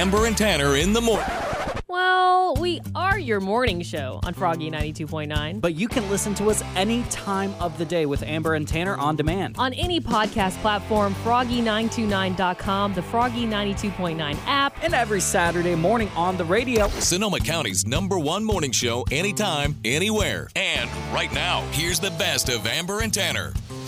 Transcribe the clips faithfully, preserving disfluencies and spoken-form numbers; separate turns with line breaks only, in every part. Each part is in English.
Amber and Tanner in the morning.
Well, we are your morning show on Froggy ninety-two point nine.
But you can listen to us any time of the day with Amber and Tanner on demand.
On any podcast platform, froggy nine two nine dot com, the Froggy ninety-two point nine app.
And every Saturday morning on the radio.
Sonoma County's number one morning show anytime, anywhere. And right now, here's the best of Amber and Tanner.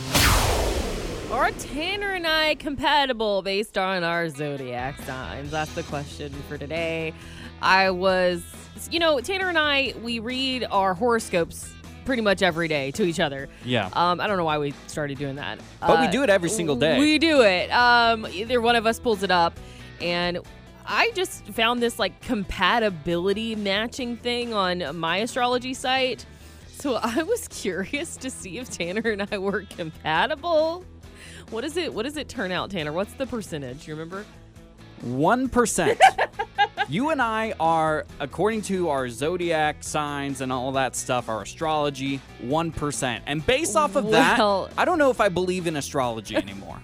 Are Tanner and I compatible based on our zodiac signs? That's the question for today. I was, you know, Tanner and I, we read our horoscopes pretty much every day to each other.
Yeah.
Um, I don't know why we started doing that.
But
uh,
we do it every single day.
We do it. Um, either one of us pulls it up. And I just found this, like, compatibility matching thing on my astrology site. So I was curious to see if Tanner and I were compatible. What is it? What does it turn out, Tanner? What's the percentage? You remember?
One percent. You and I are, according to our zodiac signs and all that stuff, our astrology, one percent. And based off of
Well-
that, I don't know if I believe in astrology anymore.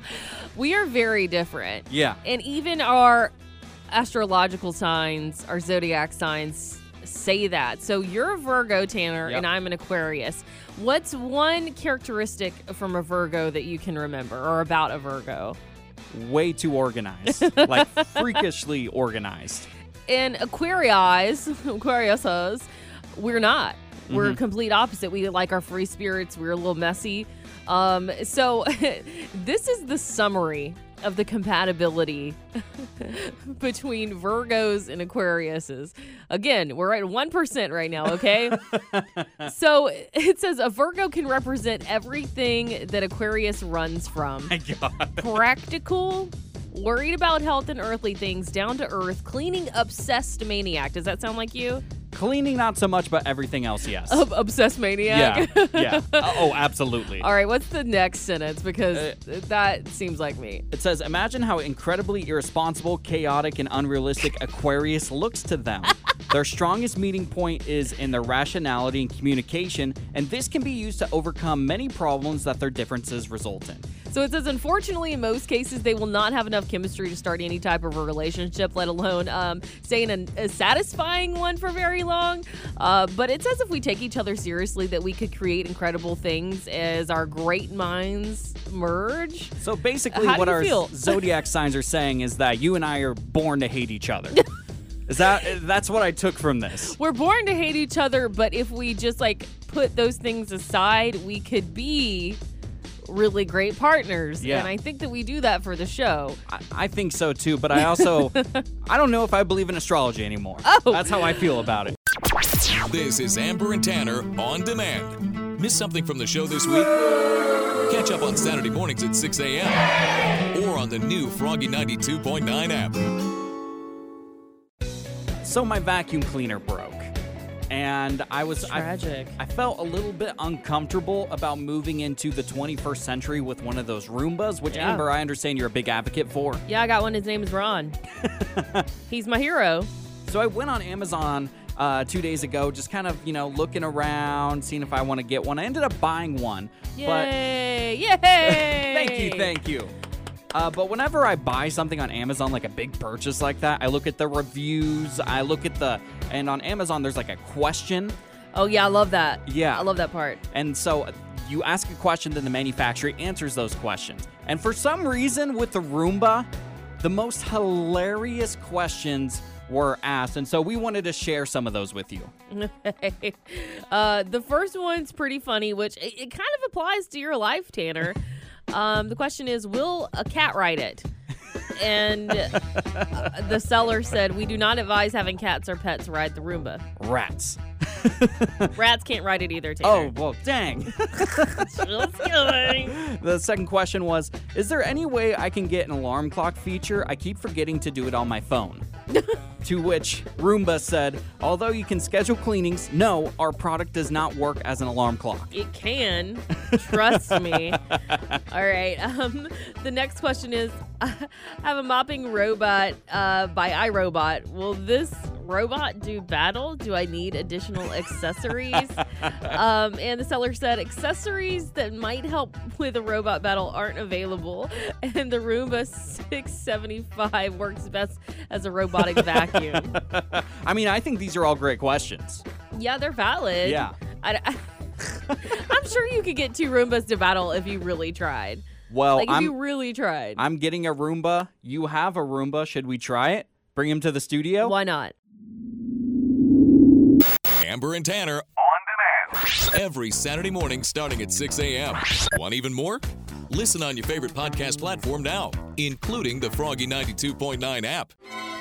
We are very different.
Yeah.
And even our astrological signs, our zodiac signs, say that. So you're a Virgo, Tanner,
Yep.
and I'm an Aquarius. What's one characteristic from a Virgo that you can remember, or about a Virgo?
Way too organized. Like freakishly organized.
And Aquarius, Aquariuses, we're not. We're
Mhm.
complete opposite. We like our free spirits. We're a little messy. Um, so this is the summary of the compatibility between Virgos and Aquariuses. Again, we're at one percent right now, okay? So it says a Virgo can represent everything that Aquarius runs from.
My God.
Practical, worried about health and earthly things, down to earth, cleaning, obsessed maniac. Does that sound like you?
Cleaning, not so much, but everything else, yes.
Ob- obsessed maniac?
Yeah, yeah. Uh, oh, absolutely.
All right, what's the next sentence? Because
Uh,
that seems like me.
It says, imagine how incredibly irresponsible, chaotic, and unrealistic Aquarius looks to them. Their strongest meeting point is in their rationality and communication, and this can be used to overcome many problems that their differences result in.
So it says, unfortunately, in most cases, they will not have enough chemistry to start any type of a relationship, let alone um, stay in a, a satisfying one for very long. Uh, but it says if we take each other seriously, that we could create incredible things as our great minds merge.
So basically,
How do
what
you
our
feel?
zodiac signs are saying is that you and I are born to hate each other. Is that that's what I took from this?
We're born to hate each other, but if we just like put those things aside, we could be really great partners.
Yeah.
And I think that we do that for the show.
I, I think so too, but I also I don't know if I believe in astrology anymore.
Oh.
That's how I feel about it.
This is Amber and Tanner on demand. Miss something from the show this week? Catch up on Saturday mornings at six a.m. or on the new Froggy ninety-two point nine app.
So my vacuum cleaner broke, and I was I,
Tragic.
I felt a little bit uncomfortable about moving into the twenty-first century with one of those Roombas, which
Yeah.
Amber, I understand you're a big advocate for.
Yeah, I got one. His name is Ron. He's my hero.
So I went on Amazon uh, two days ago, just kind of, you know, looking around, seeing if I want to get one. I ended up buying one. But
Yay! Yay!
thank you, thank you. Uh, but whenever I buy something on Amazon, like a big purchase like that, I look at the reviews, I look at the, and on Amazon, there's like a question.
Oh, yeah, I love that.
Yeah.
I love that part.
And so you ask a question, then the manufacturer answers those questions. And for some reason with the Roomba, the most hilarious questions were asked. And so we wanted to share some of those with you.
uh, the first one's pretty funny, which it, it kind of applies to your life, Tanner. Um, the question is, will a cat ride it? And uh, the seller said, we do not advise having cats or pets ride the Roomba.
Rats.
Rats can't ride it either,
Oh,
Tanner.
well, dang.
Just kidding.
The second question was, is there any way I can get an alarm clock feature? I keep forgetting to do it on my phone. To which Roomba said, although you can schedule cleanings, no, our product does not work as an alarm clock.
It can. Trust me. All right. Um, the next question is, I have a mopping robot uh, by iRobot. Will this robot do battle? Do I need additional accessories? um, and the seller said accessories that might help with a robot battle aren't available. And the Roomba six seventy-five works best as a robotic vacuum.
I mean, I think these are all great questions.
Yeah, they're valid.
Yeah.
I, I, I'm sure you could get two Roombas to battle if you really tried.
Well,
Like, if
I'm,
you really tried.
I'm getting a Roomba. You have a Roomba. Should we try it? Bring him to the studio?
Why not?
Amber and Tanner on demand. Every Saturday morning starting at six a.m. Want even more? Listen on your favorite podcast platform now, including the Froggy ninety-two point nine app.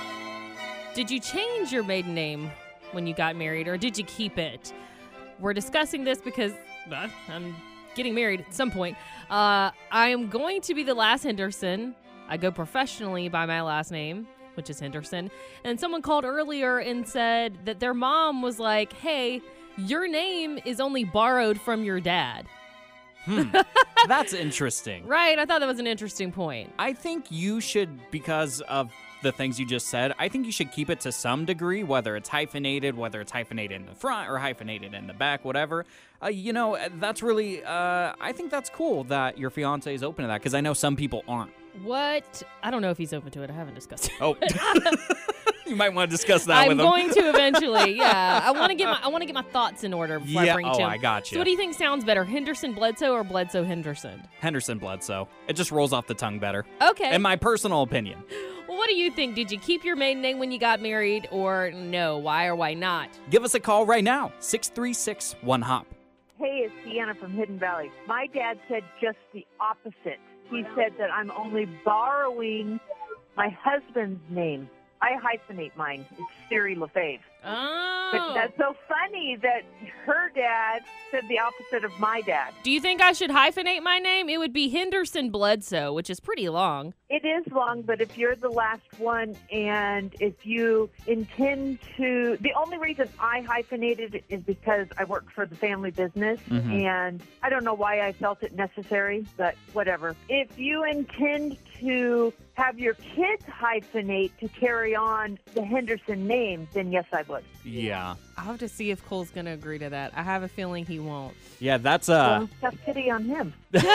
Did you change your maiden name when you got married, or did you keep it? We're discussing this because uh, I'm getting married at some point. Uh, I am going to be the last Henderson. I go professionally by my last name, which is Henderson. And someone called earlier and said that their mom was like, hey, your name is only borrowed from your dad.
Hmm. That's interesting.
Right? I thought that was an interesting point.
I think you should, because of the things you just said, I think you should keep it to some degree, whether it's hyphenated, whether it's hyphenated in the front or hyphenated in the back, whatever. Uh, you know, that's really, uh, I think that's cool that your fiance is open to that, because I know some people aren't.
What? I don't know if he's open to it. I haven't discussed it.
Oh. You might want to discuss that
I'm
with him.
going to eventually. Yeah, I want to get my I want to get my thoughts in order before
Yeah,
I bring it
oh,
to him.
I got you.
So what do you think sounds better, Henderson Bledsoe or Bledsoe Henderson?
Henderson Bledsoe. It just rolls off the tongue better.
Okay.
In my personal opinion.
Well, what do you think? Did you keep your maiden name when you got married, or no? Why or why not?
Give us a call right now. six three six, one hop.
Hey, it's Deanna from Hidden Valley. My dad said just the opposite. He said that I'm only borrowing my husband's name. I hyphenate mine. It's Siri LaFave.
Oh.
But that's so funny that her dad said the opposite of my dad.
Do you think I should hyphenate my name? It would be Henderson Bledsoe, which is pretty long.
It is long, but if you're the last one and if you intend to, the only reason I hyphenated it is because I work for the family business,
Mhm.
and I don't know why I felt it necessary, but whatever. If you intend to have your kids hyphenate to carry on the Henderson name, then yes, I would.
Yeah.
I'll have to see if Cole's going to agree to that. I have a feeling he won't.
Yeah, that's uh
Well, tough pity on him.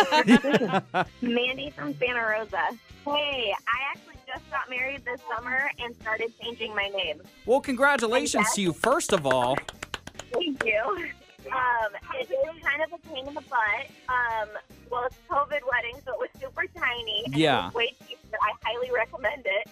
Mandy from Santa Rosa. Hey, I actually just got married this summer and started changing my name.
Well, congratulations to you, first of all.
Thank you. Um, it was kind of a pain in the butt. Um, well, it's COVID wedding, so it was super tiny. And
Yeah.
It was way cheaper. I highly recommend it.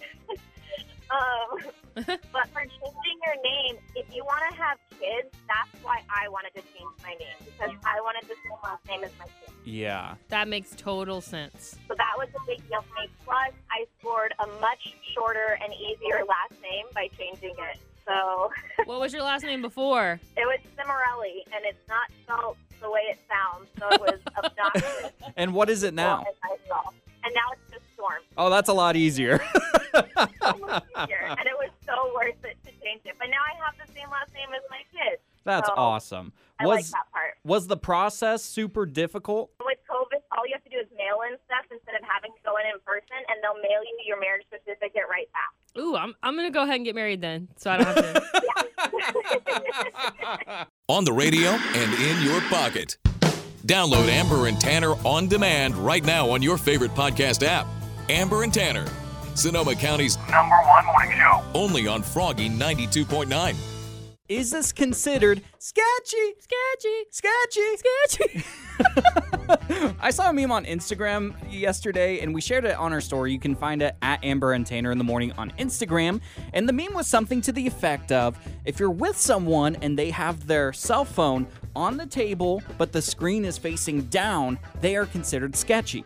um, but for changing your name, if you want to have kids, that's why I wanted to change my name, because I wanted the same last name as my kids.
Yeah.
That makes total sense.
So that was a big deal for me. Plus, I scored a much shorter and easier last name by changing it. So
What was your last name before?
it was Cimarelli, and it's not spelled the way it sounds. So it was obnoxious.
And what is it now?
As I saw. And now it's just Storm.
Oh, that's a lot easier.
So much easier. And it was so worth it to change it. But now I have the same last name as my kids.
That's
So,
awesome.
I
Was
like that part.
was the process super difficult?
With COVID, all you have to do is mail in stuff instead of having to go in in person, and they'll mail you your marriage certificate right back.
Ooh, I'm I'm going to go ahead and get married then, so I don't have to.
On the radio and in your pocket. Download Amber and Tanner on demand right now on your favorite podcast app. Amber and Tanner, Sonoma County's number one morning show. Only on Froggy ninety-two point nine.
Is this considered sketchy?
Sketchy.
Sketchy.
Sketchy.
I saw a meme on Instagram yesterday, and we shared it on our story. You can find it at Amber and Tanner in the morning on Instagram. And the meme was something to the effect of, if you're with someone and they have their cell phone on the table, but the screen is facing down, they are considered sketchy.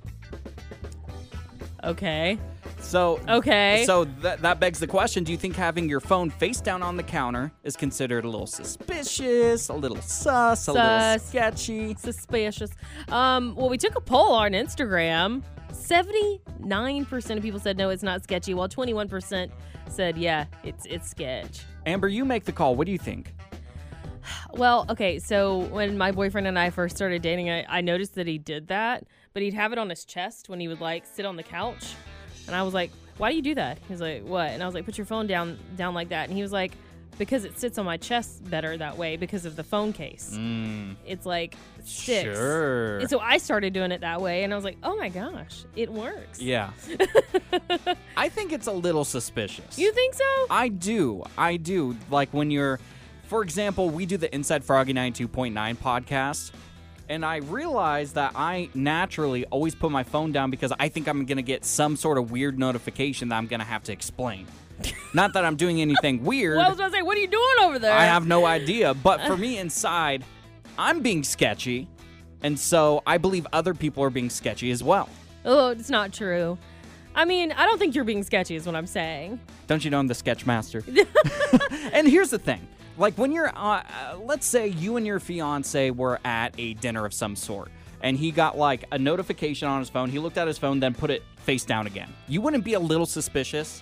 Okay.
So,
Okay.
So that that begs the question: do you think having your phone face down on the counter is considered a little suspicious, a little sus, a little
Sus.
sketchy?
Suspicious. Um, well, we took a poll on Instagram. seventy-nine percent of people said no, it's not sketchy, while twenty-one percent said yeah, it's it's sketch.
Amber, you make the call. What do you think?
Well, okay, so when my boyfriend and I first started dating, I, I noticed that he did that, but he'd have it on his chest when he would like sit on the couch. And I was like, why do you do that? He was like, what? And I was like, put your phone down down like that. And he was like, because it sits on my chest better that way because of the phone case.
Mm.
It's like six.
Sure.
And so I started doing it that way, and I was like, oh my gosh, it works.
Yeah. I think it's a little suspicious.
You think so?
I do. I do. Like when you're, for example, we do the Inside Froggy ninety-two point nine podcast, and I realize that I naturally always put my phone down because I think I'm going to get some sort of weird notification that I'm going to have to explain. Not that I'm doing anything weird.
Well, I was going to say, what are you doing over there?
I have no idea. But for me inside, I'm being sketchy, and so I believe other people are being sketchy as well.
Oh, it's not true. I mean, I don't think you're being sketchy is what I'm saying.
Don't you know I'm the sketch master? And here's the thing. Like when you're, uh, uh, let's say you and your fiance were at a dinner of some sort, and he got like a notification on his phone. He looked at his phone, then put it face down again. You wouldn't be a little suspicious?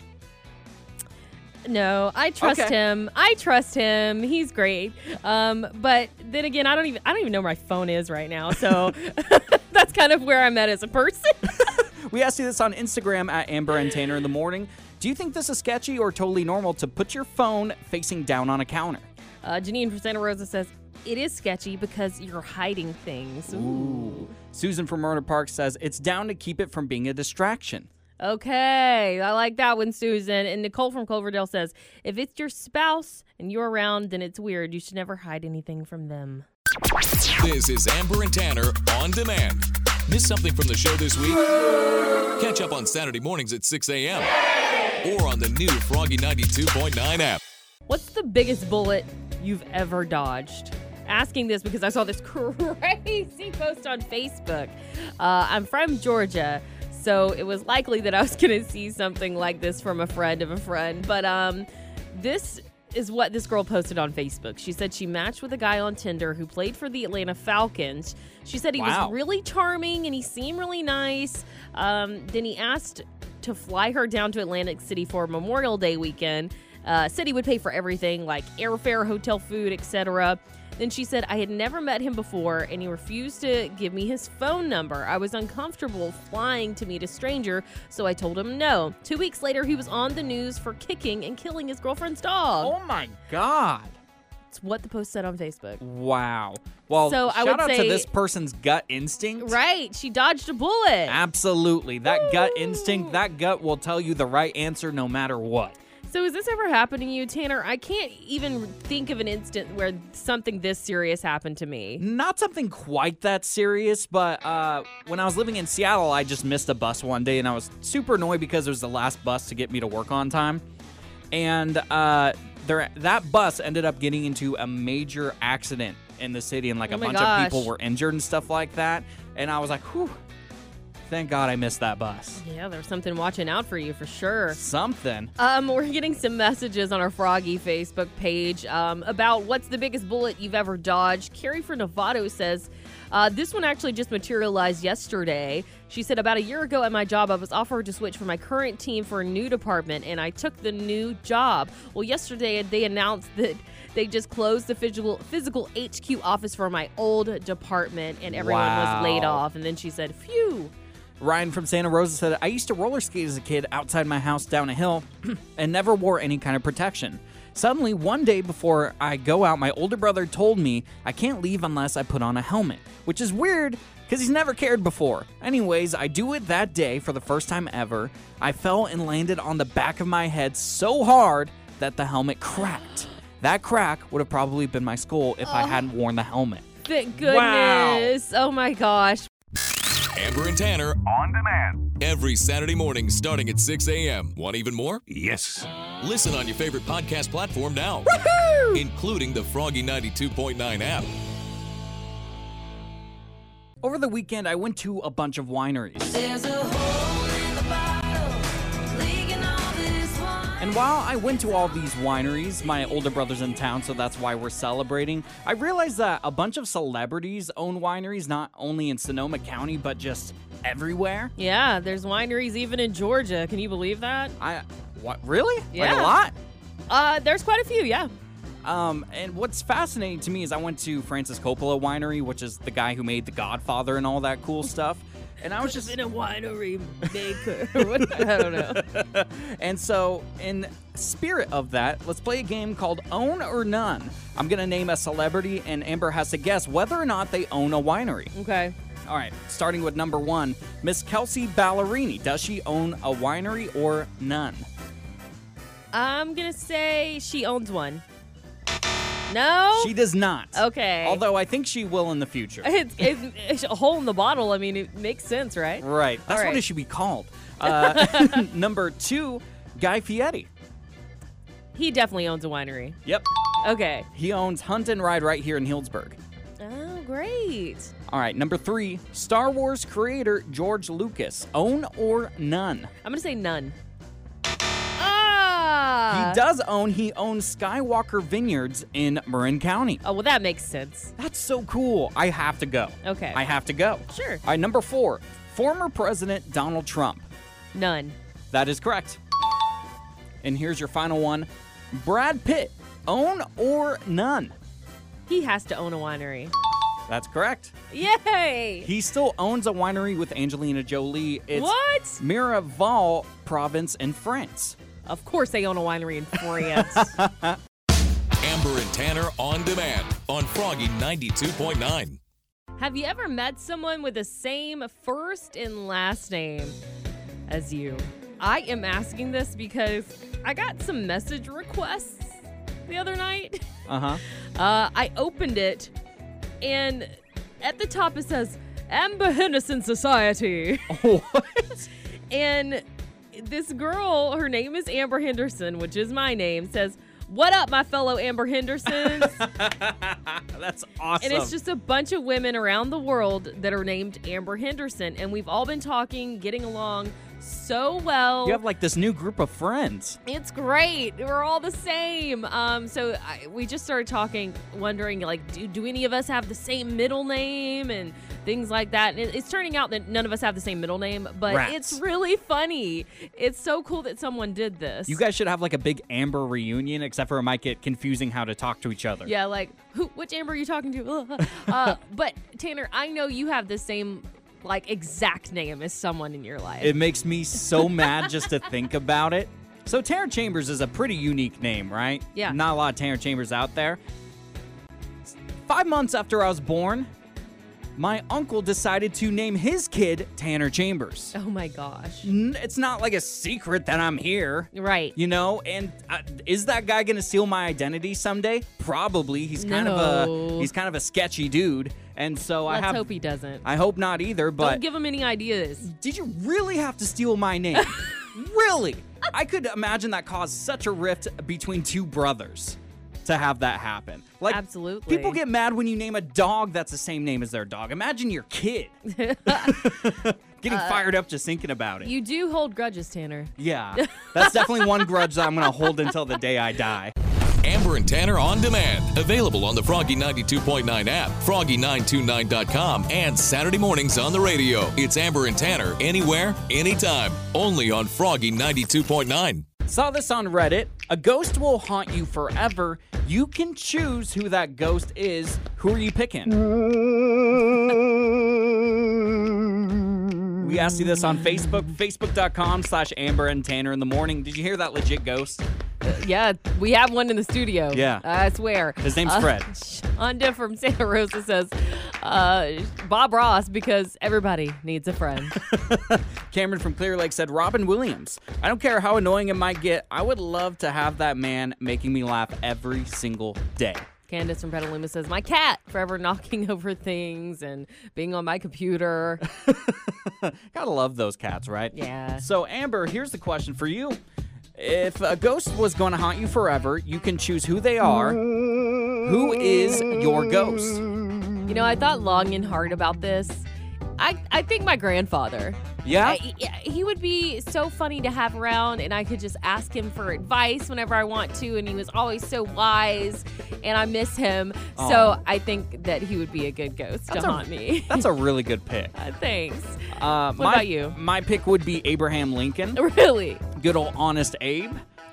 No, I trust
Okay.
him. I trust him. He's great. Um, but then again, I don't even I don't even know where my phone is right now. So that's kind of where I'm at as a person.
We asked you this on Instagram at Amber and Tanner in the morning. Do you think this is sketchy or totally normal to put your phone facing down on a counter?
Uh, Janine from Santa Rosa says, it is sketchy because you're hiding things. Ooh.
Susan from Myrna Park says it's down to keep it from being a distraction.
Okay, I like that one, Susan. And Nicole from Cloverdale says, if it's your spouse and you're around, then it's weird. You should never hide anything from them.
This is Amber and Tanner on demand. Miss something from the show this week? Catch up on Saturday mornings at six a.m. or on the new Froggy ninety-two point nine app.
What's the biggest bullet you've ever dodged? Asking this because I saw this crazy post on Facebook. Uh, I'm from Georgia, so it was likely that I was going to see something like this from a friend of a friend. But um, this is what this girl posted on Facebook. She said she matched with a guy on Tinder who played for the Atlanta Falcons. She said he
Wow.
was really charming and he seemed really nice. Um, then he asked to fly her down to Atlantic City for Memorial Day weekend. Uh, said he would pay for everything like airfare, hotel, food, et cetera. Then she said, I had never met him before, and he refused to give me his phone number. I was uncomfortable flying to meet a stranger, so I told him no. Two weeks later, he was on the news for kicking and killing his girlfriend's dog.
Oh my God.
That's what the post said on Facebook.
Wow. Well,
So I
shout
would
out
say-
to this person's gut instinct.
Right, she dodged a bullet.
Absolutely. That gut
Ooh.
instinct, that gut will tell you the right answer no matter what.
So has this ever happened to you, Tanner? I can't even think of an instant where something this serious happened to me.
Not something quite that serious, but uh, when I was living in Seattle, I just missed a bus one day, and I was super annoyed because it was the last bus to get me to work on time. And uh, there, that bus ended up getting into a major accident in the city, and like
Oh
a
my
bunch
gosh.
of people were injured and stuff like that. And I was like, whew, thank God I missed that bus.
Yeah, there's something watching out for you for sure.
Something.
Um, we're getting some messages on our Froggy Facebook page um, about what's the biggest bullet you've ever dodged. Carrie from Novato says, uh, this one actually just materialized yesterday. She said, about a year ago at my job, I was offered to switch from my current team for a new department, and I took the new job. Well, yesterday they announced that they just closed the physical, physical H Q office for my old department, and everyone
Wow.
was laid off. And then she said, phew.
Ryan from Santa Rosa said, I used to roller skate as a kid outside my house down a hill and never wore any kind of protection. Suddenly, one day before I go out, my older brother told me I can't leave unless I put on a helmet, which is weird because he's never cared before. Anyways, I do it that day for the first time ever. I fell and landed on the back of my head so hard that the helmet cracked. That crack would have probably been my skull if I hadn't worn the helmet.
Thank
Wow.
goodness. Oh my gosh.
Amber and Tanner on demand. Every Saturday morning starting at six a.m. Want even more? Yes. Listen on your favorite podcast platform now, including the Froggy ninety-two point nine app.
Over the weekend, I went to a bunch of wineries.
There's a hole in the bottle, leaking all this wine.
And while I went to all these wineries, my older brother's in town, so that's why we're celebrating, I realized that a bunch of celebrities own wineries, not only in Sonoma County, but just everywhere.
Yeah, there's wineries even in Georgia. Can you believe that?
I, what, really? Like
Yeah.
a lot?
Uh, there's quite a few, yeah.
Um, and what's fascinating to me is I went to Francis Coppola Winery, which is the guy who made The Godfather and all that cool stuff. And I was just
in a winery maker. I don't know.
And so, in spirit of that, let's play a game called Own or None. I'm going to name a celebrity, and Amber has to guess whether or not they own a winery.
Okay.
All right, starting with number one, Miss Kelsey Ballerini. Does she own a winery or none?
I'm going to say she owns one. No?
She does not.
Okay.
Although I think she will in the future.
It's, it's, it's a hole in the bottle. I mean, it makes sense, right?
Right. That's
All right.
what it should be called. Uh, number two, Guy Fieri.
He definitely owns a winery.
Yep.
Okay.
He owns Hunt and Ride right here in Healdsburg.
Oh, great.
All right, number three, Star Wars creator George Lucas. Own or none?
I'm going to say none. Ah!
He does own, he owns Skywalker Vineyards in Marin County.
Oh, well, that makes sense.
That's so cool. I have to go.
Okay.
I have to go.
Sure.
All right, number four, former President Donald Trump.
None.
That is correct. And here's your final one, Brad Pitt. Own or none?
He has to own a winery.
That's correct.
Yay!
He still owns a winery with Angelina Jolie. It's
What?
Miraval province in France.
Of course they own a winery in France.
Amber and Tanner on demand on Froggy ninety-two point nine.
Have you ever met someone with the same first and last name as you? I am asking this because I got some message requests the other night.
Uh-huh.
Uh, I opened it, and at the top it says, Amber Henderson Society.
What?
And this girl, her name is Amber Henderson, which is my name, says, what up, my fellow Amber Hendersons?
That's awesome.
And it's just a bunch of women around the world that are named Amber Henderson. And we've all been talking, getting along so well.
You have like this new group of friends.
It's great. We're all the same. Um, so I, we just started talking, wondering, like, do, do any of us have the same middle name and things like that? And it, it's turning out that none of us have the same middle name, but
Rats.
it's really funny. It's so cool that someone did this.
You guys should have like a big Amber reunion, except for it might get confusing how to talk to each other.
Yeah, like, who? Which Amber are you talking to? uh, but, Tanner, I know you have the same, like, exact name as someone in your life.
It makes me so mad just to think about it. So Tanner Chambers is a pretty unique name, right?
Yeah.
Not a lot of Tanner Chambers out there. Five months after I was born, my uncle decided to name his kid Tanner Chambers.
Oh, my gosh.
N- It's not like a secret that I'm here.
Right.
You know, and uh, is that guy gonna steal my identity someday? Probably. He's kind of
No.
a he's kind of a sketchy dude, and so I
Let's
have.
hope he doesn't.
I hope not either. But
Don't give him any ideas.
did you really have to steal my name? Really? I could imagine that caused such a rift between two brothers to have that happen. Like,
Absolutely.
people get mad when you name a dog that's the same name as their dog. Imagine your kid getting fired up just thinking about it.
You do hold grudges, Tanner.
Yeah, that's definitely one grudge that I'm going to hold until the day I die.
Amber and Tanner on demand. Available on the Froggy ninety-two point nine app, froggy nine two nine dot com, and Saturday mornings on the radio. It's Amber and Tanner anywhere, anytime. Only on Froggy ninety-two point nine.
Saw this on Reddit. A ghost will haunt you forever. You can choose who that ghost is. Who are you picking? We asked you this on Facebook, facebook.com slash Amber and Tanner in the morning. Did you hear that legit ghost?
Yeah, we have one in the studio.
Yeah.
I swear.
His name's
Uh,
Fred.
Shonda from Santa Rosa says, uh, Bob Ross, because everybody needs a friend.
Cameron from Clear Lake said, Robin Williams. I don't care how annoying it might get. I would love to have that man making me laugh every single day.
Candace from Petaluma says, my cat, forever knocking over things and being on my computer.
Gotta love those cats, right?
Yeah.
So, Amber, here's the question for you. If a ghost was going to haunt you forever, you can choose who they are. Who is your ghost?
You know, I thought long and hard about this. I, I think my grandfather.
Yeah?
I- I- he would be so funny to have around, and I could just ask him for advice whenever I want to, and he was always so wise, and I miss him.
Aw.
So I think that he would be a good ghost
That's
to
a-
haunt me.
That's a really good pick.
Uh, Thanks.
Uh,
What
my,
about you?
My pick would be Abraham Lincoln.
Really?
Good old Honest Abe.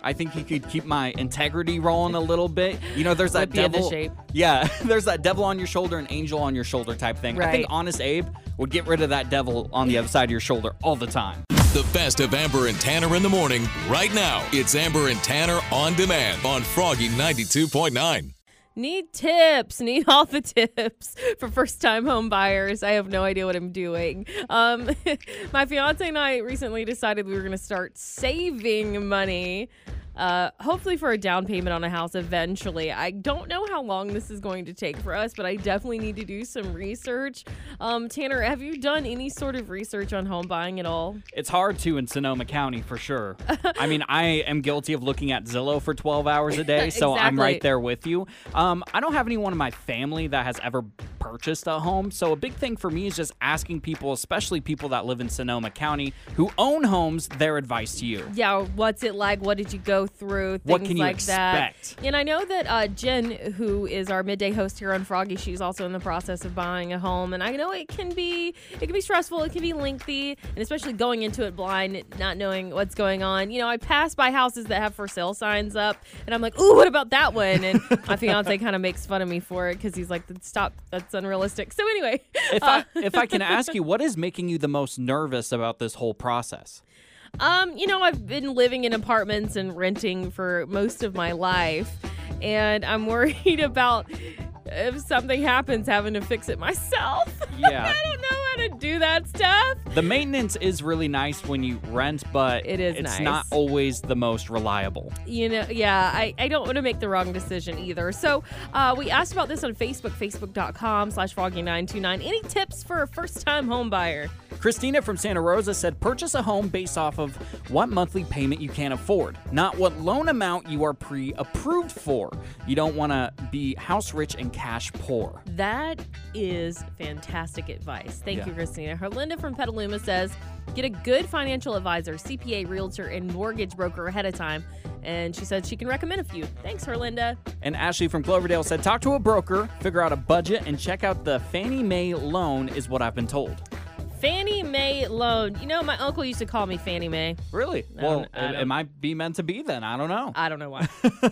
I think he could keep my integrity rolling a little bit. You know, there's that
Whip you into
devil.
shape.
Yeah, there's that devil on your shoulder and angel on your shoulder type thing. I think
Right.
Honest Abe would get rid of that devil on the other side of your shoulder all the time.
The best of Amber and Tanner in the morning, right now. It's Amber and Tanner on demand on Froggy ninety-two point nine.
Need tips. Need all the tips for first-time home buyers. I have no idea what I'm doing. Um, my fiance and I recently decided we were going to start saving money, uh, hopefully for a down payment on a house eventually. I don't know how long this is going to take for us, but I definitely need to do some research. Um, Tanner, have you done any sort of research on home buying at all?
It's hard to in Sonoma County for sure. I mean, I am guilty of looking at Zillow for twelve hours a day, so I'm
Exactly.
right there with you. Um, I don't have anyone in my family that has ever purchased a home, so a big thing for me is just asking people, especially people that live in Sonoma County who own homes, their advice to you.
Yeah, what's it like? What did you go through? Things
What can you
like that.
expect?
And I know that uh, Jen, who is our midday host here on Froggy, she's also in the process of buying a home, and I know it can be it can be stressful, it can be lengthy, and especially going into it blind, not knowing what's going on. You know, I pass by houses that have for sale signs up, and I'm like, ooh, what about that one? And my fiance kind of makes fun of me for it because he's like, stop, that's unrealistic. So anyway,
If
uh,
I if I can ask you, what is making you the most nervous about this whole process?
Um, you know, I've been living in apartments and renting for most of my life, and I'm worried about if something happens having to fix it myself.
Yeah.
I don't know how to do that stuff.
The maintenance is really nice when you rent, but
It is
it's
nice.
not always the most reliable.
You know, yeah, I, I don't want to make the wrong decision either. So uh, we asked about this on Facebook, facebook.com slash froggy929. Any tips for a first-time home buyer?
Christina from Santa Rosa said, purchase a home based off of what monthly payment you can afford, not what loan amount you are pre-approved for. You don't want to be house rich and cash poor.
That is fantastic advice. Thank
Yeah.
you, Christina. Herlinda from Petaluma says, get a good financial advisor, C P A, realtor, and mortgage broker ahead of time. And she said she can recommend a few. Thanks, Herlinda.
And Ashley from Cloverdale said, talk to a broker, figure out a budget, and check out the Fannie Mae loan is what I've been told.
Fannie Mae loan. You know, my uncle used to call me Fannie Mae.
Really?
I
Well,
don't- I
it,
don't-
it might be meant to be then. I don't know.
I don't know why.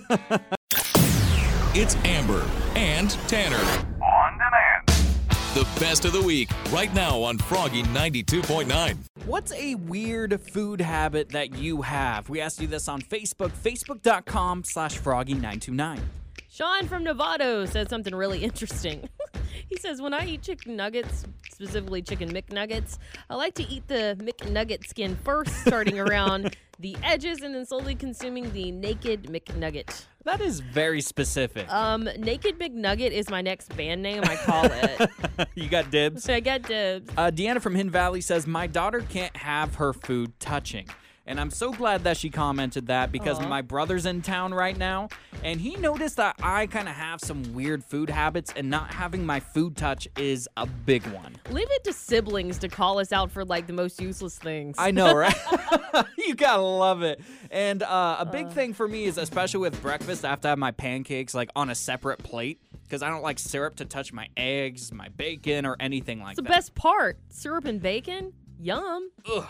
It's Amber and Tanner on demand. The best of the week, right now on Froggy ninety-two point nine.
What's a weird food habit that you have? We asked you this on Facebook, facebook.com slash froggy929.
Sean from Novato said something really interesting. He says, when I eat chicken nuggets, specifically chicken McNuggets, I like to eat the McNugget skin first, starting around the edges and then slowly consuming the naked McNugget.
That is very specific.
Um, Naked McNugget is my next band name, I call it.
You got dibs?
So I got dibs.
Uh, Deanna from Hidden Valley says, my daughter can't have her food touching. And I'm so glad that she commented that because
Aw.
my brother's in town right now, and he noticed that I kind of have some weird food habits, and not having my food touch is a big one.
Leave it to siblings to call us out for like the most useless things.
I know, right? You gotta love it. And uh, a big thing for me is, especially with breakfast, I have to have my pancakes like on a separate plate because I don't like syrup to touch my eggs, my bacon, or anything like
It's the
that.
best part. Syrup and bacon? Yum.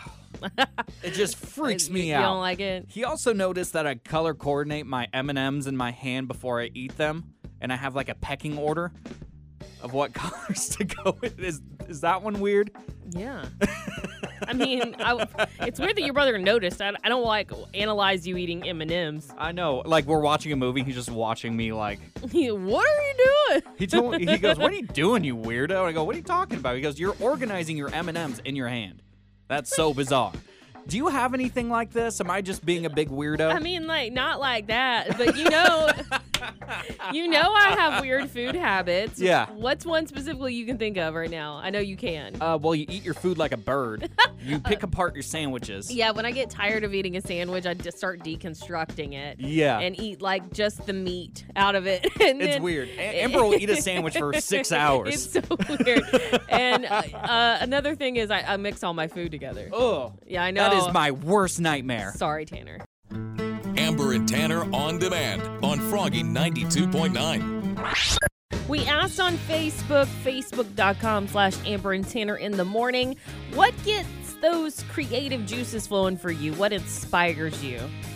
It just freaks
You-
me
you
out.
don't like it?
He also noticed that I color coordinate my M and M's in my hand before I eat them, and I have like a pecking order of what colors to go with. Is is that one weird?
Yeah. I mean, I, it's weird that your brother noticed. I, I don't like analyze you eating M and M's.
I know. Like we're watching a movie, he's just watching me. Like
What are you doing?
he told he goes, "What are you doing, you weirdo?" And I go, "What are you talking about?" He goes, "You're organizing your M and M's in your hand." That's so bizarre. Do you have anything like this? Am I just being a big weirdo?
I mean, like, not like that, but you know, you know I have weird food habits.
Yeah.
What's one specifically you can think of right now? I know you can.
uh, well, you eat your food like a bird. You pick apart your sandwiches.
Yeah, when I get tired of eating a sandwich, I just start deconstructing it.
Yeah.
And eat, like, just the meat out of it. And
It's
then-
weird. A- Amber will eat a sandwich for six hours.
It's so weird. And uh, uh, another thing is I, I mix all my food together.
Oh,
Yeah, I know.
that is my worst nightmare.
Sorry, Tanner.
Amber and Tanner on demand on Froggy ninety-two point nine.
We asked on Facebook, facebook.com slash Amber and Tanner in the morning, what gets those creative juices flowing for you? What inspires you?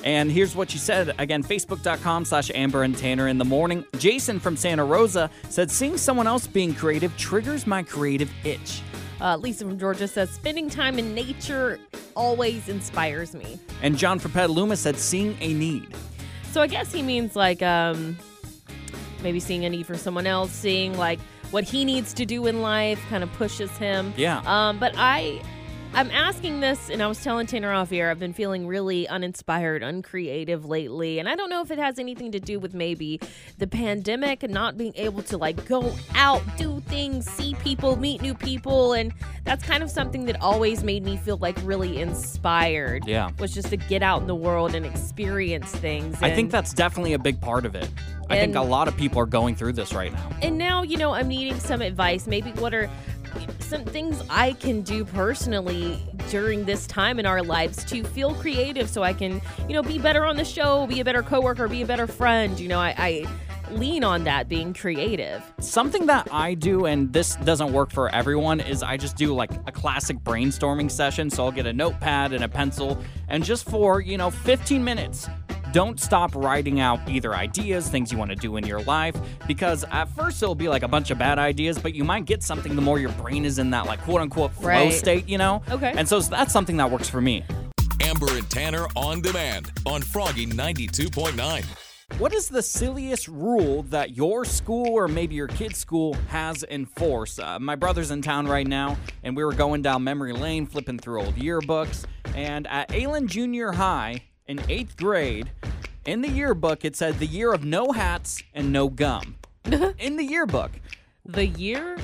And here's what she said. Again, facebook.com slash Amber and Tanner in the morning. Jason from Santa Rosa said, seeing someone else being creative triggers my creative itch.
Uh, Lisa from Georgia says, spending time in nature always inspires me.
And John from Petaluma said, seeing a need.
So I guess he means like um, maybe seeing a need for someone else, seeing like what he needs to do in life kind of pushes him.
Yeah.
Um, but I... I'm asking this, and I was telling Tanner off here, I've been feeling really uninspired, uncreative lately, and I don't know if it has anything to do with maybe the pandemic and not being able to, like, go out, do things, see people, meet new people, and that's kind of something that always made me feel, like, really inspired.
Yeah.
Was just to get out in the world and experience things.
I
and-
think that's definitely a big part of it. I think
And-
a lot of people are going through this right now.
And now, you know, I'm needing some advice. Maybe what are some things I can do personally during this time in our lives to feel creative so I can, you know, be better on the show, be a better coworker, be a better friend. You know, I, I lean on that, being creative.
Something that I do, and this doesn't work for everyone, is I just do like a classic brainstorming session. So I'll get a notepad and a pencil, and just for, you know, fifteen minutes, don't stop writing out either ideas, things you want to do in your life, because at first it'll be like a bunch of bad ideas, but you might get something the more your brain is in that like quote unquote flow
Right.
state, you know?
Okay.
And so that's something that works for me.
Amber and Tanner on demand on Froggy ninety-two point nine.
What is the silliest rule that your school or maybe your kid's school has enforced? Uh, my brother's in town right now, and we were going down memory lane, flipping through old yearbooks, and at Aylen Junior High in eighth grade, in the yearbook, it said the year of no hats and no gum. In the yearbook.
The year?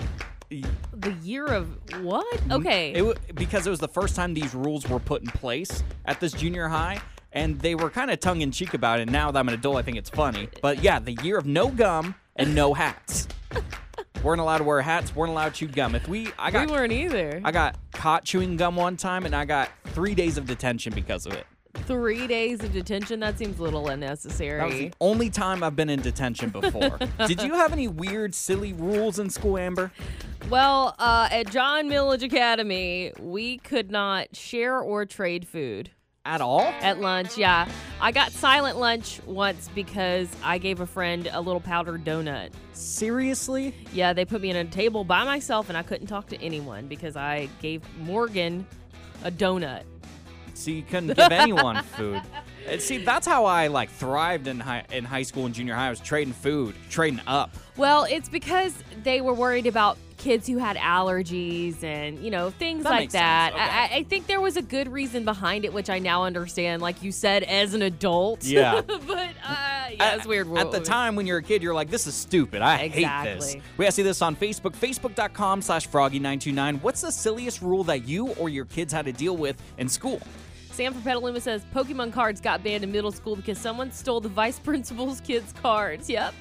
The year of what? Okay.
It w- because it was the first time these rules were put in place at this junior high, and they were kind of tongue-in-cheek about it. Now that I'm an adult, I think it's funny. But yeah, the year of no gum and no hats. Weren't allowed to wear hats, weren't allowed to chew gum. If we, I got,
we weren't either.
I got caught chewing gum one time, and I got three days of detention because of it.
Three days of detention? That seems a little unnecessary.
That was the only time I've been in detention before. Did you have any weird, silly rules in school, Amber?
Well, uh, at John Millage Academy, we could not share or trade food
At all?
at lunch. Yeah. I got silent lunch once because I gave a friend a little powdered donut.
Seriously?
Yeah, they put me at a table by myself and I couldn't talk to anyone because I gave Morgan a donut.
So you couldn't give anyone food. And see, that's how I like thrived in high in high school and junior high. I was trading food, trading up.
Well, it's because they were worried about kids who had allergies and, you know, things
That
like
makes
that.
sense. Okay.
I, I think there was a good reason behind it, which I now understand, like you said, as an adult.
Yeah.
but, uh, yeah,
At-
it's weird.
At the time when you're a kid, you're like, this is stupid. I hate this.
Exactly.
We gotta see this on Facebook, facebook.com slash froggy nine two nine. What's the silliest rule that you or your kids had to deal with in school?
Sam from Petaluma says Pokemon cards got banned in middle school because someone stole the vice principal's kids' cards. Yep.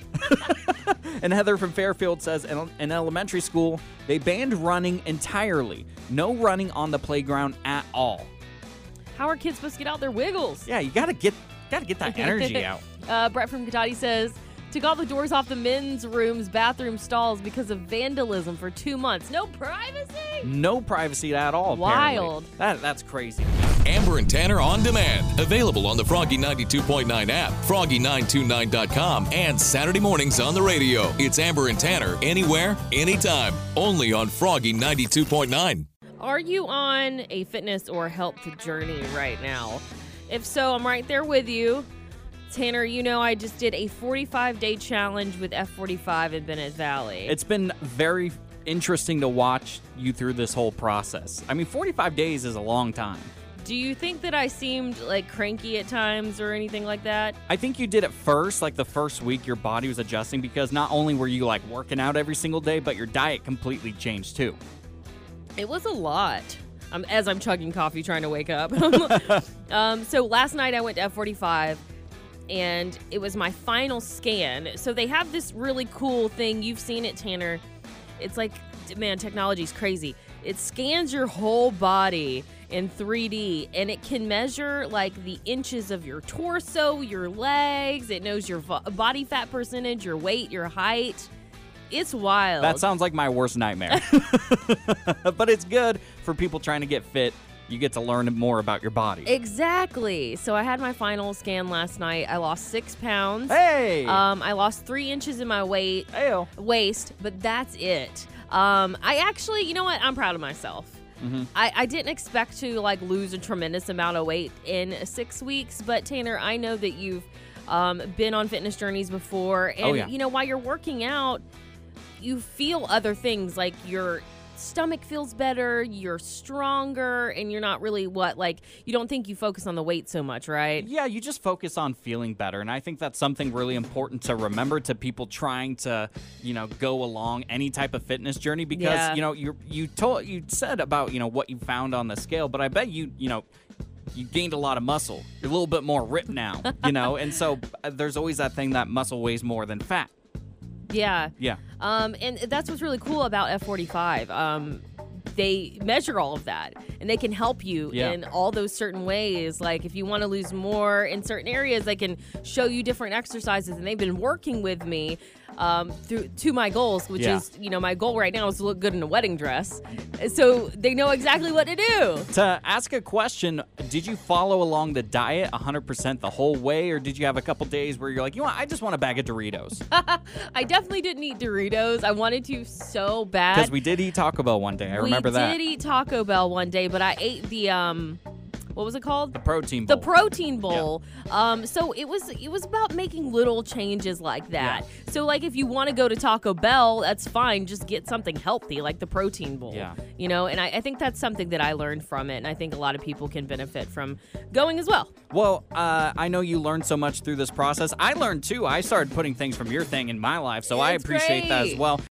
And Heather from Fairfield says in, in elementary school, they banned running entirely. No running on the playground at all.
How are kids supposed to get out their wiggles?
Yeah, you gotta get gotta get that energy out.
Uh, Brett from Katati says, took all the doors off the men's rooms, bathroom stalls because of vandalism for two months. No privacy?
No privacy at all. apparently.
Wild.
That that's crazy.
Amber and Tanner on demand. Available on the Froggy ninety-two point nine app, froggy nine two nine dot com, and Saturday mornings on the radio. It's Amber and Tanner anywhere, anytime. Only on Froggy ninety-two point nine.
Are you on a fitness or health journey right now? If so, I'm right there with you. Tanner, you know I just did a forty-five day challenge with F forty-five in Bennett Valley.
It's been very interesting to watch you through this whole process. I mean, forty-five days is a long time.
Do you think that I seemed like cranky at times or anything like that?
I think you did at first, like the first week, your body was adjusting because not only were you like working out every single day, but your diet completely changed too.
It was a lot. Um, as I'm chugging coffee trying to wake up. um, so last night I went to F forty-five and it was my final scan. So they have this really cool thing. You've seen it, Tanner. It's like, man, technology's crazy. It scans your whole body in three D and it can measure like the inches of your torso, your legs. It knows your vo- body fat percentage, your weight, your height. It's wild.
That sounds like my worst nightmare. But it's good for people trying to get fit you get to learn more about your body.
Exactly. So I had my final scan last night. I lost six pounds.
Hey!
Um, I lost three inches in my weight
Ayo.
waist, but that's it. Um, I actually, you know what? I'm proud of myself.
Mm-hmm.
I, I didn't expect to like lose a tremendous amount of weight in six weeks, but Tanner, I know that you've um, been on fitness journeys before, and
Oh, yeah.
you know, while you're working out, you feel other things like your stomach feels better, you're stronger, and you're not really what like you don't think you focus on the weight so much, right?
Yeah, you just focus on feeling better. And I think that's something really important to remember to people trying to, you know, go along any type of fitness journey because,
Yeah.
you know, you you told you said about, you know, what you found on the scale, but I bet you, you know, you gained a lot of muscle. You're a little bit more ripped now, you know? And so uh, there's always that thing that muscle weighs more than fat.
Yeah.
Yeah.
Um, and that's what's really cool about F forty-five. Um, they measure all of that, and they can help you
Yeah.
in all those certain ways. Like if you want to lose more in certain areas, they can show you different exercises. And they've been working with me um, through to my goals, which
Yeah.
is, you know, my goal right now is to look good in a wedding dress. So they know exactly what to do.
To ask a question, did you follow along the diet one hundred percent the whole way, or did you have a couple days where you're like, you know what, I just want a bag of Doritos?
I definitely didn't eat Doritos. I wanted to so bad.
Because we did eat Taco Bell one day. I remember
we
that.
did eat Taco Bell one day, but I ate the um, what was it called?
The protein
The
bowl.
protein bowl. Um, so it was it was about making little changes like that. So like if you want to go to Taco Bell, that's fine. Just get something healthy like the protein bowl.
Yeah.
You know, and I, I think that's something that I learned from it, and I think a lot of people can benefit from going as well.
Well, uh, I know you learned so much through this process. I learned too. I started putting things from your thing in my life, so I
It's
appreciate that as
great.
well.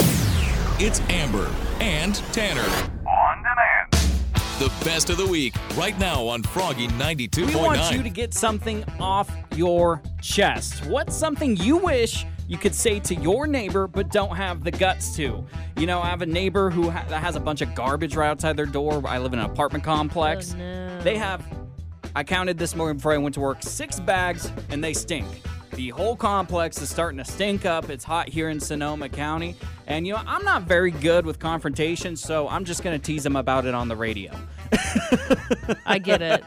It's Amber and Tanner. On demand. The best of the week, right now on Froggy ninety-two
We
point nine.
want you to get something off your chest. What's something you wish you could say to your neighbor but don't have the guts to? You know, I have a neighbor who ha- that has a bunch of garbage right outside their door. I live in an apartment complex.
Oh, no.
They have, I counted this morning before I went to work, six bags, and they stink. The whole complex is starting to stink up. It's hot here in Sonoma County. And, you know, I'm not very good with confrontation, so I'm just going to tease them about it on the radio.
I get it.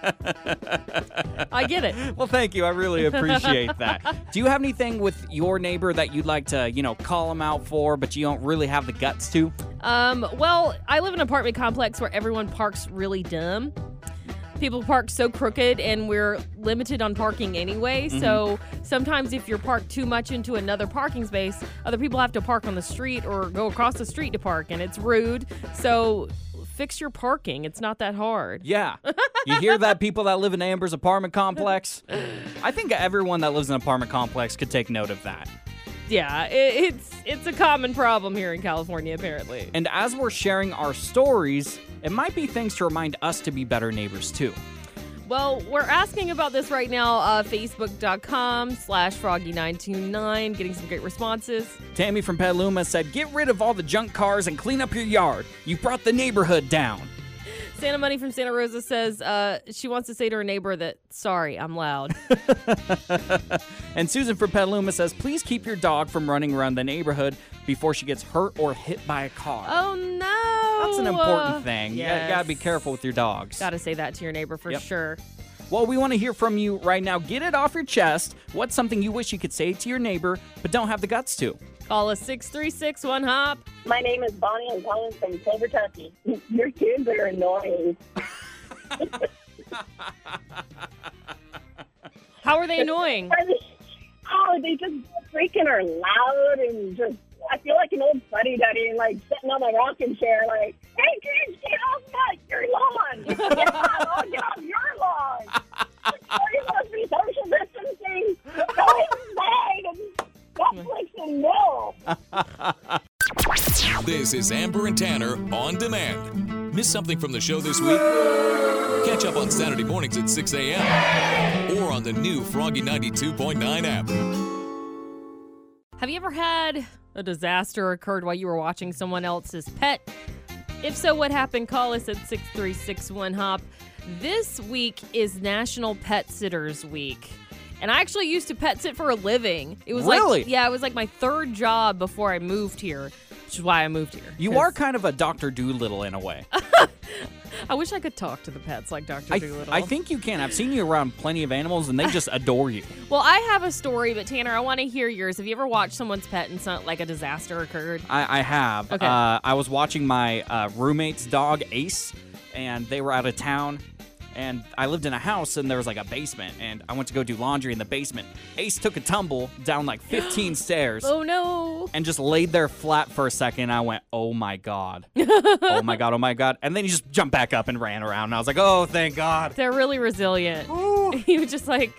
I get it.
Well, thank you. I really appreciate that. Do you have anything with your neighbor that you'd like to, you know, call them out for, but you don't really have the guts to?
Um, well, I live in an apartment complex where everyone parks really dumb. People park so crooked, and we're limited on parking anyway.
Mm-hmm.
So sometimes if you're parked too much into another parking space, other people have to park on the street or go across the street to park, and it's rude. So fix your parking. It's not that hard.
Yeah. You hear that, people that live in Amber's apartment complex? I think everyone that lives in an apartment complex could take note of that.
Yeah, it, it's it's a common problem here in California, apparently.
And as we're sharing our stories, it might be things to remind us to be better neighbors too.
Well, we're asking about this right now, uh, facebook.com slash froggy929, getting some great responses.
Tammy from Petaluma said, get rid of all the junk cars and clean up your yard. You brought the neighborhood down.
Santa Money from Santa Rosa says uh, she wants to say to her neighbor that, sorry, I'm loud.
And Susan from Petaluma says, please keep your dog from running around the neighborhood before she gets hurt or hit by a car.
Oh, no.
That's an important thing. You
Yes.
gotta be careful with your dogs.
Gotta say that to your neighbor for
Yep.
sure.
Well, we want to hear from you right now. Get it off your chest. What's something you wish you could say to your neighbor but don't have the guts to?
Call us six three six one hop.
My name is Bonnie. I'm calling from Silver Turkey. Your kids are annoying.
How are they annoying?
Oh, they just freaking are loud and just, I feel like an old fuddy duddy and like sitting on my rocking chair like, hey kids, get off my, your lawn. Get off, get off your lawn. Are you supposed to be social distancing? Go inside and Netflix and mill.
This is Amber and Tanner on demand. Miss something from the show this week? Catch up on Saturday mornings at six a.m. or on the new Froggy ninety-two point nine app.
Have you ever had a disaster occurred while you were watching someone else's pet? If so, what happened? Call us at six three six one hop. This week is National Pet Sitters Week. And I actually used to pet sit for a living. It was
Really?
like, yeah, it was like my third job before I moved here. which is why I moved here.
You
'cause
are kind of a Doctor Doolittle in a way.
I wish I could talk to the pets like Doctor
I,
Doolittle.
I think you can. I've seen you around plenty of animals, and they just adore you.
Well, I have a story, but Tanner, I want to hear yours. Have you ever watched someone's pet and some, like a disaster occurred?
I, I have.
Okay.
Uh, I was watching my uh, roommate's dog, Ace, and they were out of town. And I lived in a house, and there was like a basement, and I went to go do laundry in the basement. Ace took a tumble down like fifteen stairs.
Oh, no.
And just laid there flat for a second. I went, oh my God. oh my God, oh my God. And then he just jumped back up and ran around. And I was like, oh, thank God.
They're really resilient. He was just like,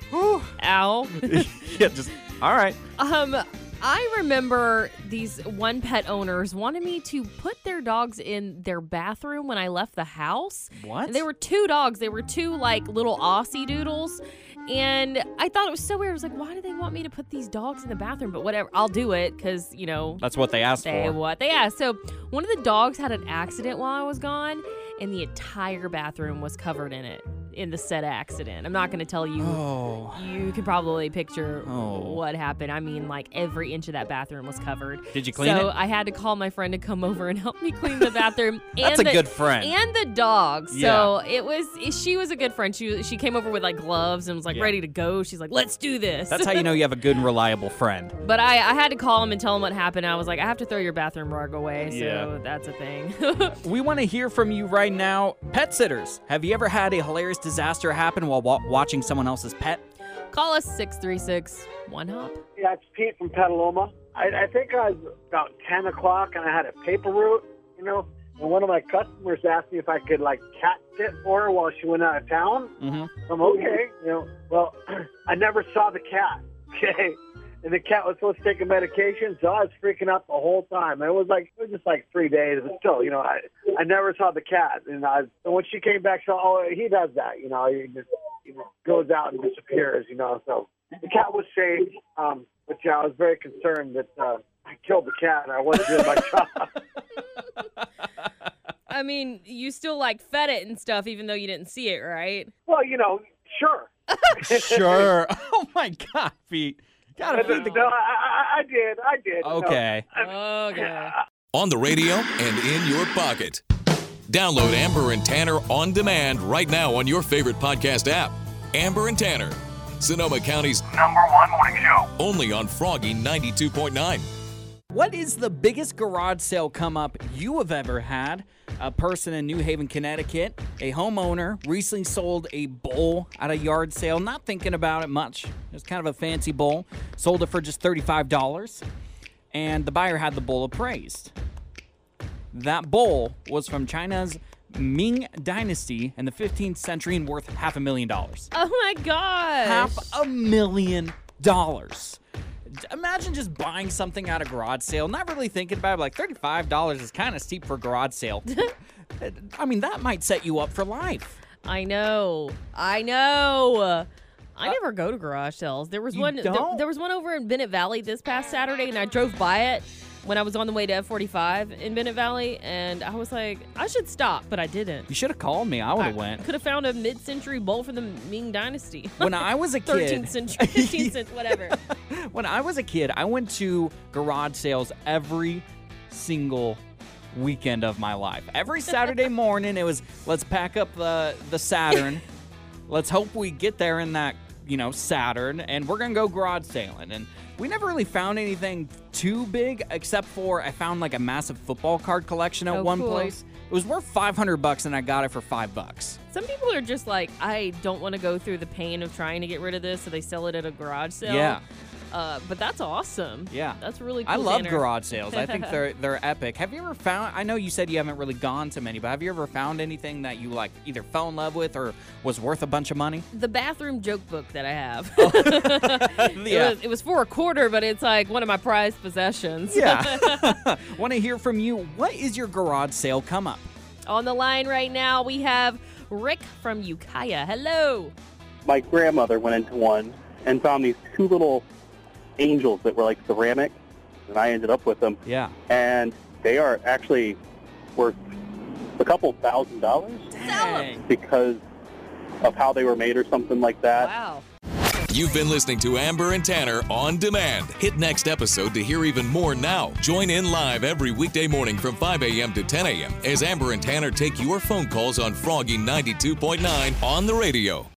ow.
yeah, just, all right.
Um, I remember these one pet owners wanted me to put their dogs in their bathroom when I left the house.
What?
And they were two dogs. They were two, like, little Aussie doodles. And I thought it was so weird. I was like, why do they want me to put these dogs in the bathroom? But whatever, I'll do it because, you know.
That's what they asked
they,
for.
What they asked. So one of the dogs had an accident while I was gone, and the entire bathroom was covered in it, in the said accident. I'm not going to tell you.
Oh.
You could probably picture
Oh.
what happened. I mean, like, every inch of that bathroom was covered.
Did you clean
so
it?
I had to call my friend to come over and help me clean the bathroom.
That's
and
a
the,
good friend.
And the dog. So
Yeah.
it was, she was a good friend. She she came over with, like, gloves and was, like,
Yeah.
ready to go. She's like, let's do this.
That's how you know you have a good and reliable friend.
But I, I had to call him and tell him what happened. I was like, I have to throw your bathroom rug away. So
Yeah.
that's a thing.
We want to hear from you right now. Pet sitters, have you ever had a hilarious disaster happen while wa- watching someone else's pet?
Call us six three six one hop.
Yeah, it's Pete from Petaluma. I, I think I was about ten o'clock, and I had a paper route, you know, and one of my customers asked me if I could, like, cat sit for her while she went out of town.
Mm-hmm.
I'm okay, you know. Well, I never saw the cat, okay? And the cat was supposed to take a medication, so I was freaking out the whole time. It was like, it was just like three days, but still, you know, I I never saw the cat. And I, so when she came back, she said, oh, he does that, you know, he just you know, goes out and disappears, you know. So the cat was saved, um, but yeah, I was very concerned that uh, I killed the cat and I wasn't doing my job.
I mean, you still, like, fed it and stuff, even though you didn't see it, right?
Well, you know, sure.
Sure. Oh, my God, Pete. Gotta feed the...
No, I, I, I did, I did.
Okay.
No,
Okay.
On the radio and in your pocket. Download Amber and Tanner on demand right now on your favorite podcast app. Amber and Tanner, Sonoma County's number one morning show. Only on Froggy ninety-two point nine.
What is the biggest garage sale come up you have ever had? A person in New Haven, Connecticut, a homeowner, recently sold a bowl at a yard sale, not thinking about it much. It was kind of a fancy bowl. Sold it for just thirty-five dollars, and the buyer had the bowl appraised. That bowl was from China's Ming Dynasty in the fifteenth century and worth half a million dollars.
Oh, my gosh.
Half a million dollars. Imagine just buying something at a garage sale, not really thinking about it, like thirty-five dollars is kind of steep for a garage sale. I mean, that might set you up for life.
I know. I know. I never go to garage sales. There was
You
one. There,
don't?
there was one over in Bennett Valley this past Saturday, and I drove by it when I was on the way to F forty-five in Bennett Valley, and I was like, I should stop, but I didn't.
You should have called me. I would have went.
Could have found a mid-century bowl for the Ming Dynasty.
When I was a kid,
thirteenth century, fifteenth century, whatever.
when I was a kid, I went to garage sales every single weekend of my life. Every Saturday morning, it was, let's pack up the, the Saturn. Let's hope we get there in that, you know, Saturn, and we're going to go garage sailing. And we never really found anything too big, except for I found like a massive football card collection at
Oh,
one
cool.
place. It was worth five hundred bucks, and I got it for five bucks.
Some people are just like, I don't want to go through the pain of trying to get rid of this, so they sell it at a garage sale.
Yeah.
Uh, but that's awesome.
Yeah.
That's really cool.
I love
Tanner.
garage sales. I think they're they're epic. Have you ever found, I know you said you haven't really gone to many, but have you ever found anything that you like either fell in love with or was worth a bunch of money?
The bathroom joke book that I have.
Yeah.
it, was, it was for a quarter, but it's like one of my prized possessions.
Yeah. Want to hear from you. What is your garage sale come up?
On the line right now, we have Rick from Ukiah. Hello.
My grandmother went into one and found these two little angels that were like ceramic, and I ended up with them.
Yeah.
And they are actually worth a couple thousand dollars
Dang.
because of how they were made or something like that.
Wow.
You've been listening to Amber and Tanner On Demand. Hit next episode to hear even more now. Join in live every weekday morning from five a.m. to ten a.m. as Amber and Tanner take your phone calls on Froggy ninety-two point nine on the radio.